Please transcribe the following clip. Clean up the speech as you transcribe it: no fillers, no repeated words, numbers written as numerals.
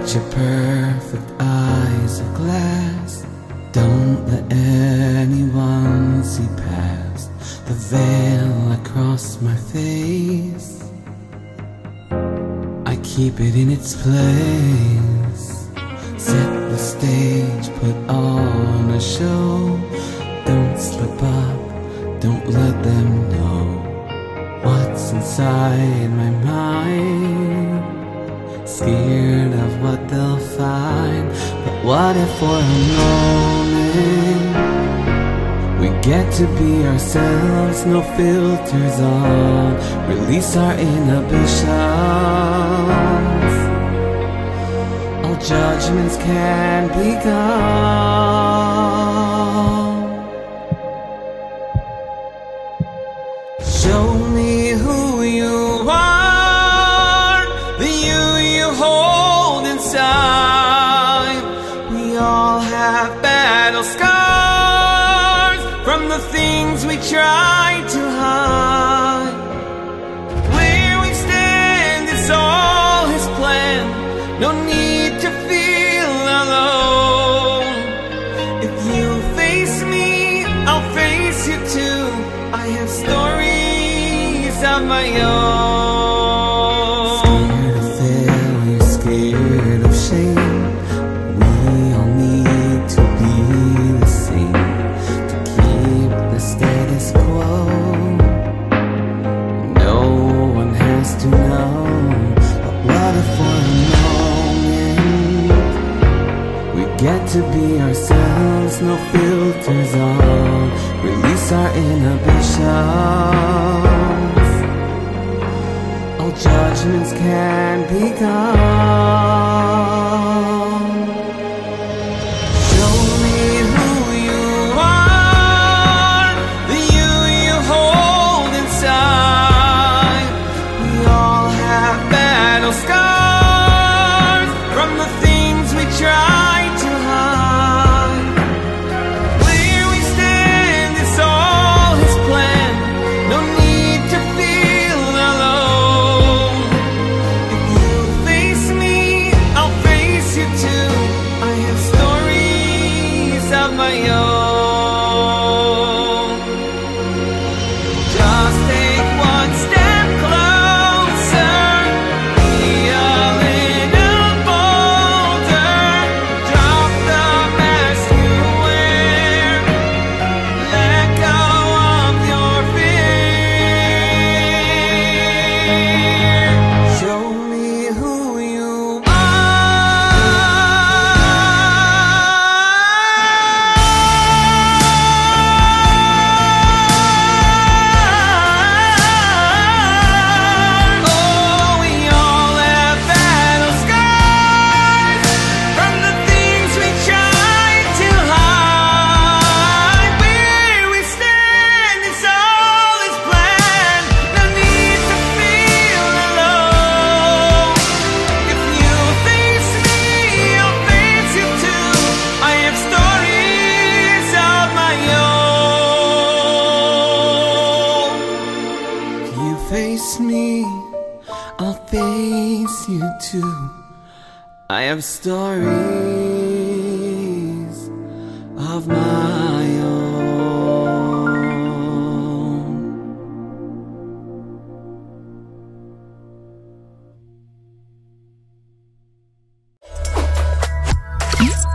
your perfect eyes of glass. Don't let anyone see past the veil across my face. I keep it in its place. Set the stage, put on a show. Don't slip up, don't let them know what's inside my mind. Scared of what they'll find, but what if for a moment we get to be ourselves, no filters on, release our inhibitions. All judgments can be gone. Show me who you are, the you hold inside. We all have battle scars from the things we try to hide. Where we stand is all His plan. No need to feel alone. If you face me, I'll face you too. I have stories of my own. Scared of failure, scared of shame. We all need to be the same, to keep the status quo. No one has to know. But what if for a moment we get to be ourselves, no filters on, release our inhibitions. All judgments can be gone. Show me who you are, the you hold inside. We all have battle scars from the things we try to hide. Where we stand is all His plan. No need to feel alone. If you face me, I'll face you too. I have stories of my own. Just take one step closer, be a little bolder. Drop the mask you wear, let go of your fear. Show me who you are. Oh, we all have battle scars from the things we try to hide. Where we stand is all His plan. No need to feel alone. If you face me, I'll face you too. I have stories of my own. If you face me, I'll face you too. I have stories of my own.